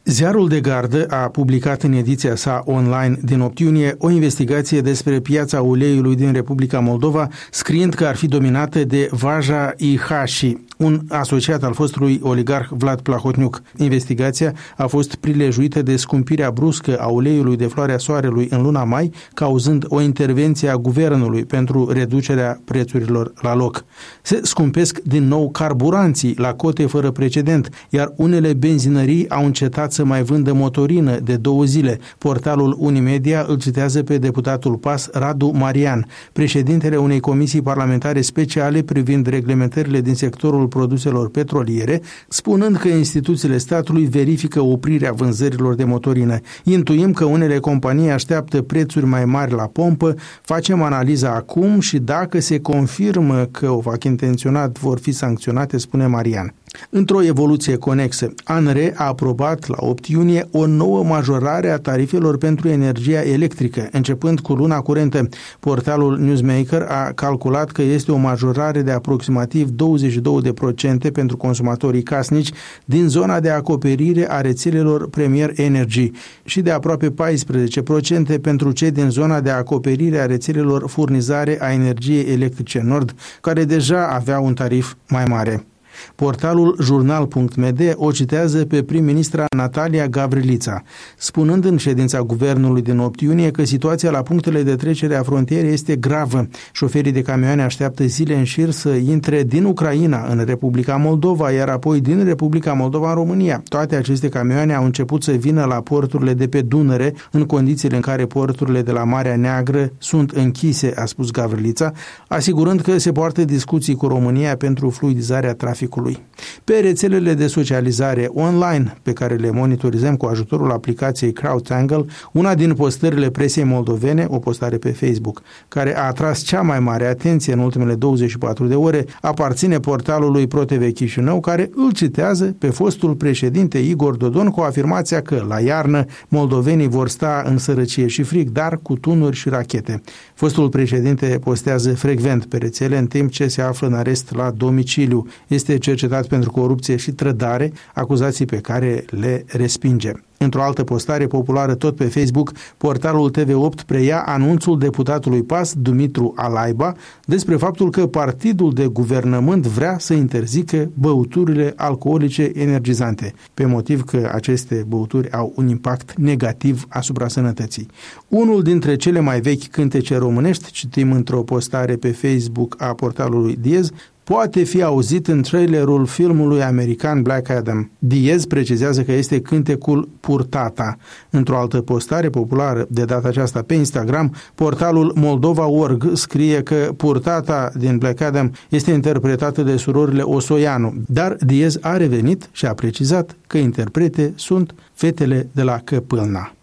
Ziarul de Gardă a publicat în ediția sa online din 8 iunie o investigație despre piața uleiului din Republica Moldova, scriind că ar fi dominată de Vaja Ihashi, un asociat al fostului oligarh Vlad Plahotniuc. Investigația a fost prilejuită de scumpirea bruscă a uleiului de floarea soarelui în luna mai, cauzând o intervenție a guvernului pentru reducerea prețurilor la loc. Se scumpesc din nou carburanții la cote fără precedent, iar unele benzinării au încetat să mai vândă motorină de 2 zile. Portalul Unimedia îl citează pe deputatul PAS Radu Marian, președintele unei comisii parlamentare speciale privind reglementările din sectorul produselor petroliere, spunând că instituțiile statului verifică oprirea vânzărilor de motorină. Intuim că unele companii așteaptă prețuri mai mari la pompă, facem analiza acum și dacă se confirmă că o fac intenționat, vor fi sancționate, spune Marian. Într-o evoluție conexă, ANRE a aprobat la 8 iunie o nouă majorare a tarifelor pentru energia electrică, începând cu luna curentă. Portalul Newsmaker a calculat că este o majorare de aproximativ 22% pentru consumatorii casnici din zona de acoperire a rețelelor Premier Energy și de aproape 14% pentru cei din zona de acoperire a rețelelor furnizare a energiei electrice Nord, care deja aveau un tarif mai mare. Portalul Jurnal.md o citează pe prim-ministra Natalia Gavrilița, spunând în ședința guvernului din 8 iunie că situația la punctele de trecere a frontierei este gravă. Șoferii de camioane așteaptă zile în șir să intre din Ucraina în Republica Moldova, iar apoi din Republica Moldova în România. Toate aceste camioane au început să vină la porturile de pe Dunăre, în condițiile în care porturile de la Marea Neagră sunt închise, a spus Gavrilița, asigurând că se poartă discuții cu România pentru fluidizarea traficului. Pe rețelele de socializare online pe care le monitorizăm cu ajutorul aplicației CrowdTangle, una din postările presei moldovene, o postare pe Facebook, care a atras cea mai mare atenție în ultimele 24 de ore, aparține portalului ProTV Chișinău, care îl citează pe fostul președinte Igor Dodon cu afirmația că la iarnă moldovenii vor sta în sărăcie și frig, dar cu tunuri și rachete. Fostul președinte postează frecvent pe rețele în timp ce se află în arest la domiciliu. Este cercetat pentru corupție și trădare, acuzații pe care le respinge. Într-o altă postare populară tot pe Facebook, portalul TV8 preia anunțul deputatului PAS, Dumitru Alaiba, despre faptul că partidul de guvernământ vrea să interzică băuturile alcoolice energizante, pe motiv că aceste băuturi au un impact negativ asupra sănătății. Unul dintre cele mai vechi cântece românești, citim într-o postare pe Facebook a portalului Diez, poate fi auzit în trailerul filmului american Black Adam. Diez precizează că este cântecul Purtata. Într-o altă postare populară, de data aceasta pe Instagram, portalul Moldova.org scrie că Purtata din Black Adam este interpretată de surorile Osoianu, dar Diez a revenit și a precizat că interprete sunt fetele de la Căpâlna.